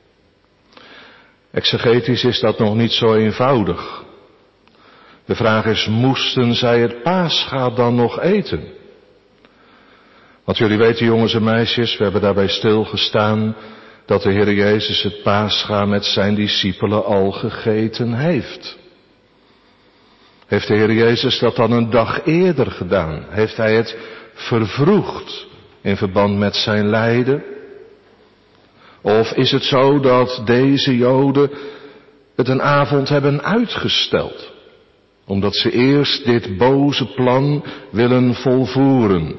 Exegetisch is dat nog niet zo eenvoudig. De vraag is, moesten zij het Pascha dan nog eten? Want jullie weten, jongens en meisjes, we hebben daarbij stilgestaan dat de Heer Jezus het Pascha met zijn discipelen al gegeten heeft. Heeft de Heer Jezus dat dan een dag eerder gedaan? Heeft hij het vervroegd in verband met zijn lijden? Of is het zo dat deze Joden het een avond hebben uitgesteld, omdat ze eerst dit boze plan willen volvoeren?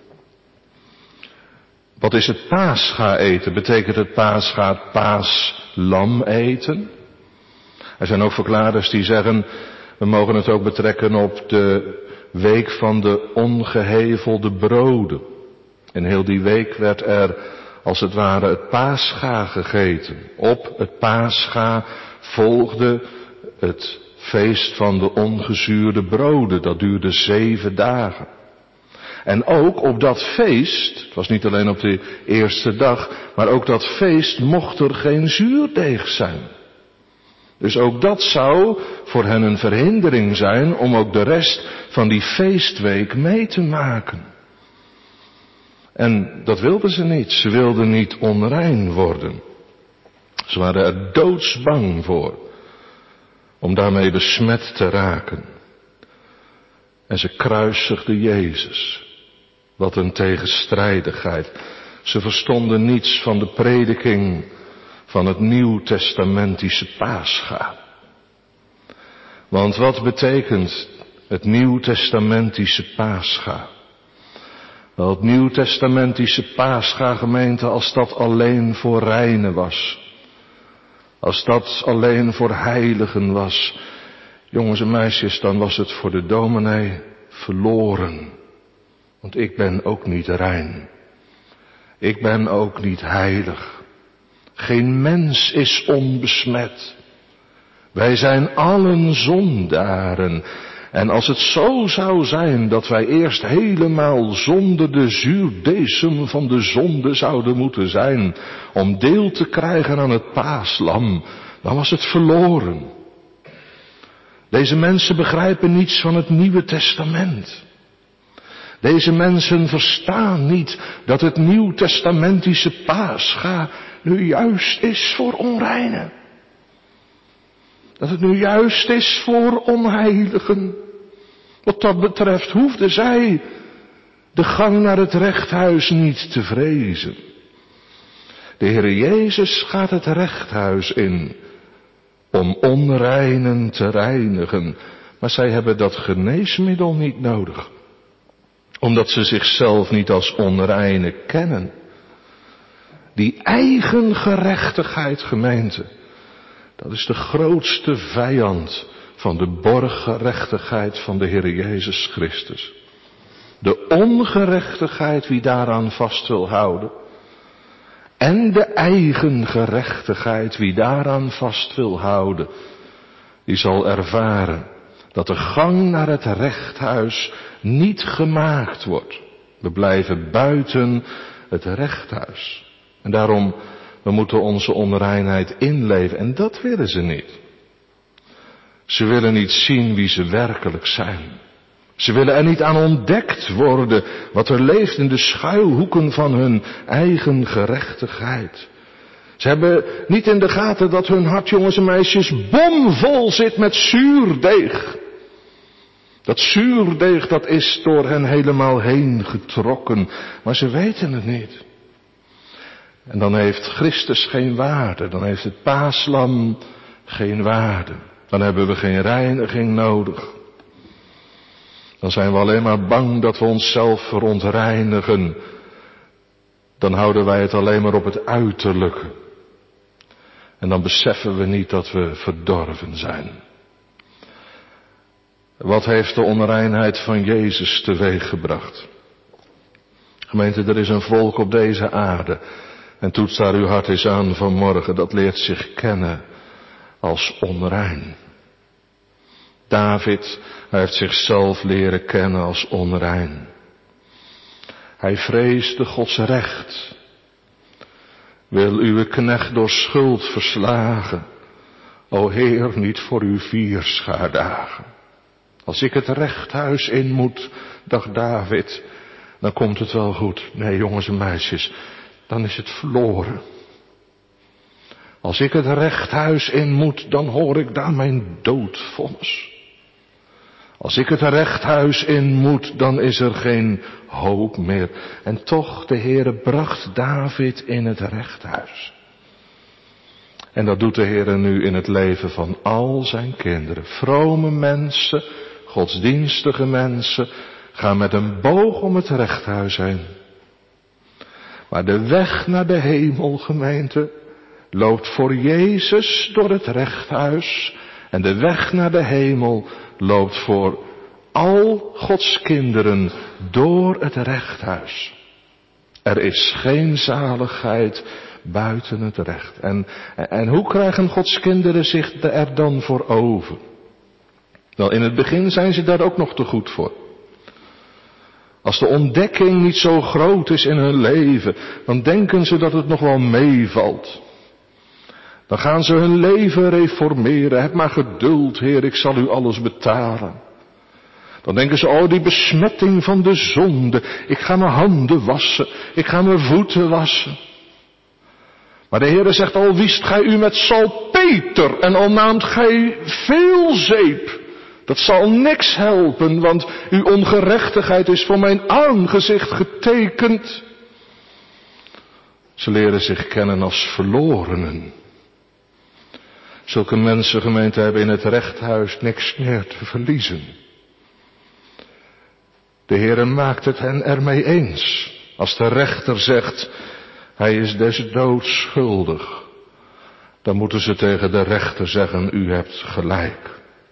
Wat is het Pascha eten? Betekent het Pascha het paaslam eten? Er zijn ook verklaarders die zeggen, we mogen het ook betrekken op de week van de ongehevelde broden. En heel die week werd er als het ware het Pascha gegeten. Op het Pascha volgde het feest van de ongezuurde broden. Dat duurde zeven dagen. En ook op dat feest, het was niet alleen op de eerste dag, maar ook dat feest mocht er geen zuurdeeg zijn. Dus ook dat zou voor hen een verhindering zijn om ook de rest van die feestweek mee te maken. En dat wilden ze niet. Ze wilden niet onrein worden. Ze waren er doodsbang voor om daarmee besmet te raken. En ze kruisigden Jezus. Wat een tegenstrijdigheid. Ze verstonden niets van de prediking van het Nieuwtestamentische Pascha. Want wat betekent het Nieuwtestamentische Pascha? Wel, het Nieuwtestamentische Pascha, gemeente, als dat alleen voor reinen was. Als dat alleen voor heiligen was. Jongens en meisjes, dan was het voor de dominee verloren. Want ik ben ook niet rein. Ik ben ook niet heilig. Geen mens is onbesmet. Wij zijn allen zondaren. En als het zo zou zijn dat wij eerst helemaal zonder de zuurdesem van de zonde zouden moeten zijn, om deel te krijgen aan het paaslam, dan was het verloren. Deze mensen begrijpen niets van het Nieuwe Testament. Deze mensen verstaan niet dat het Nieuwtestamentische Pascha nu juist is voor onreinen. Dat het nu juist is voor onheiligen. Wat dat betreft hoefden zij de gang naar het rechthuis niet te vrezen. De Heer Jezus gaat het rechthuis in om onreinen te reinigen. Maar zij hebben dat geneesmiddel niet nodig. Omdat ze zichzelf niet als onreine kennen. Die eigen gerechtigheid, gemeente, dat is de grootste vijand van de borggerechtigheid van de Heer Jezus Christus. De ongerechtigheid wie daaraan vast wil houden. En de eigen gerechtigheid wie daaraan vast wil houden. Die zal ervaren dat de gang naar het rechthuis niet gemaakt wordt. We blijven buiten het rechthuis. En daarom, we moeten onze onreinheid inleven. En dat willen ze niet. Ze willen niet zien wie ze werkelijk zijn. Ze willen er niet aan ontdekt worden wat er leeft in de schuilhoeken van hun eigen gerechtigheid. Ze hebben niet in de gaten dat hun hart, jongens en meisjes, bomvol zit met zuurdeeg. Dat zuurdeeg, dat is door hen helemaal heen getrokken, maar ze weten het niet. En dan heeft Christus geen waarde, dan heeft het paaslam geen waarde. Dan hebben we geen reiniging nodig. Dan zijn we alleen maar bang dat we onszelf verontreinigen. Dan houden wij het alleen maar op het uiterlijke. En dan beseffen we niet dat we verdorven zijn. Wat heeft de onreinheid van Jezus teweeggebracht? Gemeente, er is een volk op deze aarde. En toets daar uw hart eens aan vanmorgen. Dat leert zich kennen als onrein. David, hij heeft zichzelf leren kennen als onrein. Hij vreesde Gods recht. Wil uw knecht door schuld verslagen. O Heer, niet voor uw vierschaardagen. Als ik het rechthuis in moet, dacht David, dan komt het wel goed. Nee, jongens en meisjes, dan is het verloren. Als ik het rechthuis in moet, dan hoor ik daar mijn doodvonnis. Als ik het rechthuis in moet, dan is er geen hoop meer. En toch, de Heere bracht David in het rechthuis. En dat doet de Heere nu in het leven van al zijn kinderen. Vrome mensen, godsdienstige mensen, gaan met een boog om het rechthuis heen. Maar de weg naar de hemel, gemeente, loopt voor Jezus door het rechthuis. En de weg naar de hemel loopt voor al Gods kinderen door het rechthuis. Er is geen zaligheid buiten het recht. En, en hoe krijgen Gods kinderen zich er dan voor over? Wel, in het begin zijn ze daar ook nog te goed voor. Als de ontdekking niet zo groot is in hun leven, dan denken ze dat het nog wel meevalt. Dan gaan ze hun leven reformeren. Heb maar geduld, Heer, ik zal u alles betalen. Dan denken ze, oh, die besmetting van de zonde. Ik ga mijn handen wassen. Ik ga mijn voeten wassen. Maar de Heere zegt, al wiest gij u met salpeter en al naamt gij veel zeep. Dat zal niks helpen, want uw ongerechtigheid is voor mijn aangezicht getekend. Ze leren zich kennen als verlorenen. Zulke mensen, gemeente, hebben in het rechthuis niks meer te verliezen. De Heere maakt het hen ermee eens. Als de rechter zegt, hij is des doods schuldig, dan moeten ze tegen de rechter zeggen, u hebt gelijk.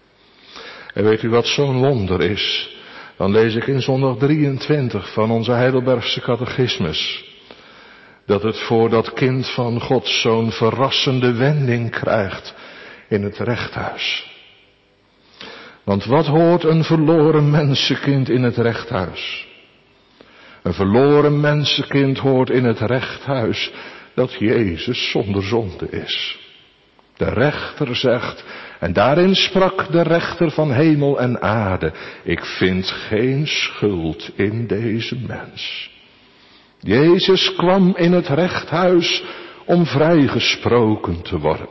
En weet u wat zo'n wonder is? Dan lees ik in zondag drieëntwintig van onze Heidelbergse catechismus, dat het voor dat kind van God zo'n verrassende wending krijgt in het rechthuis. Want wat hoort een verloren mensenkind in het rechthuis? Een verloren mensenkind hoort in het rechthuis dat Jezus zonder zonde is. De rechter zegt, en daarin sprak de rechter van hemel en aarde, ik vind geen schuld in deze mens. Jezus kwam in het rechthuis om vrijgesproken te worden.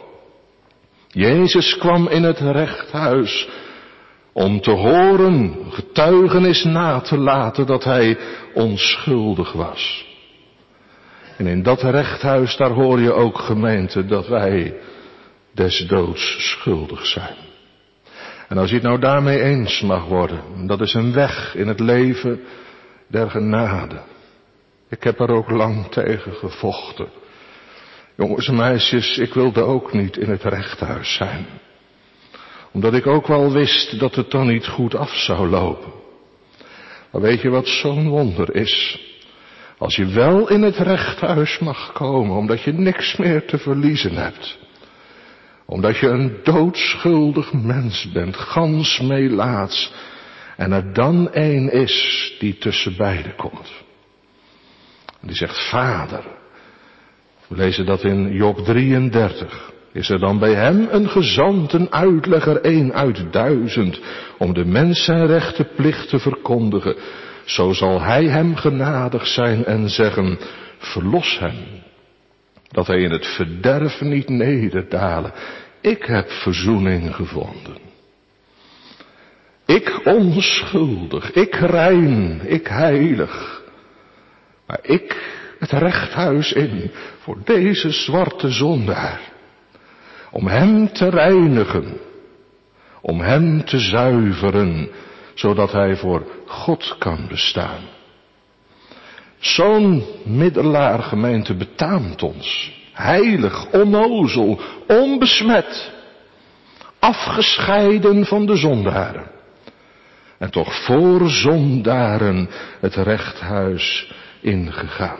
Jezus kwam in het rechthuis om te horen, getuigenis na te laten dat hij onschuldig was. En in dat rechthuis, daar hoor je ook, gemeente, dat wij des doods schuldig zijn. En als je het nou daarmee eens mag worden, dat is een weg in het leven der genade. Ik heb er ook lang tegen gevochten. Jongens en meisjes, ik wilde ook niet in het rechthuis zijn. Omdat ik ook wel wist dat het dan niet goed af zou lopen. Maar weet je wat zo'n wonder is? Als je wel in het rechthuis mag komen, omdat je niks meer te verliezen hebt. Omdat je een doodschuldig mens bent, gans meelaats. En er dan één is die tussen beiden komt. En die zegt, Vader. We lezen dat in Job drieëndertig. Is er dan bij hem een gezant, een uitlegger, één uit duizend, om de mens zijn rechte plicht te verkondigen. Zo zal hij hem genadig zijn en zeggen, verlos hem. Dat hij in het verderf niet nederdalen. Ik heb verzoening gevonden. Ik onschuldig, ik rein, ik heilig. Maar ik het rechthuis in voor deze zwarte zondaar. Om hem te reinigen. Om hem te zuiveren. Zodat hij voor God kan bestaan. Zo'n middelaar, gemeente, betaamt ons. Heilig, onnozel, onbesmet. Afgescheiden van de zondaren. En toch voor zondaren het rechthuis ingegaan.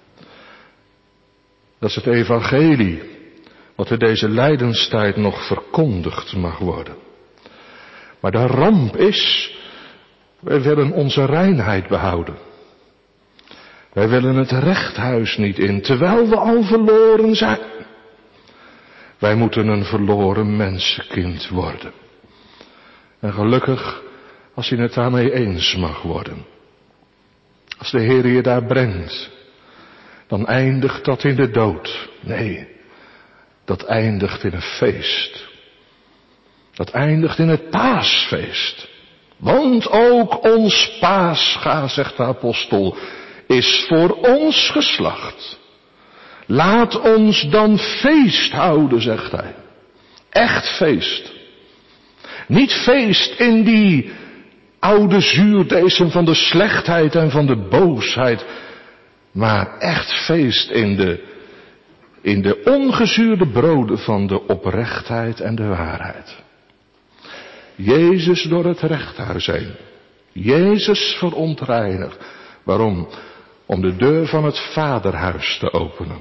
Dat is het evangelie wat in deze lijdenstijd nog verkondigd mag worden. Maar de ramp is, wij willen onze reinheid behouden. Wij willen het rechthuis niet in, terwijl we al verloren zijn. Wij moeten een verloren mensenkind worden. En gelukkig als je het daarmee eens mag worden. Als de Heer je daar brengt, dan eindigt dat in de dood. Nee, dat eindigt in een feest. Dat eindigt in het paasfeest. Want ook ons Pascha, zegt de apostel, is voor ons geslacht. Laat ons dan feest houden, zegt hij. Echt feest. Niet feest in die oude zuurdesem van de slechtheid en van de boosheid. Maar echt feest in de, in de ongezuurde broden van de oprechtheid en de waarheid. Jezus door het rechthuis heen. Jezus verontreinigd. Waarom? Om de deur van het vaderhuis te openen.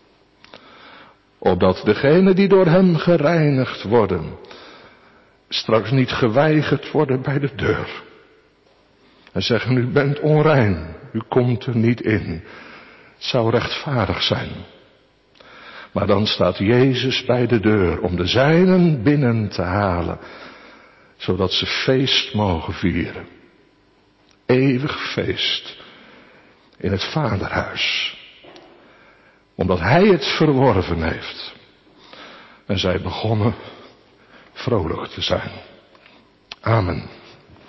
Opdat degenen die door hem gereinigd worden, straks niet geweigerd worden bij de deur. En zeggen, u bent onrein, u komt er niet in. Het zou rechtvaardig zijn. Maar dan staat Jezus bij de deur om de zijnen binnen te halen, zodat ze feest mogen vieren. Eeuwig feest in het vaderhuis. Omdat hij het verworven heeft. En zij begonnen vrolijk te zijn. Amen.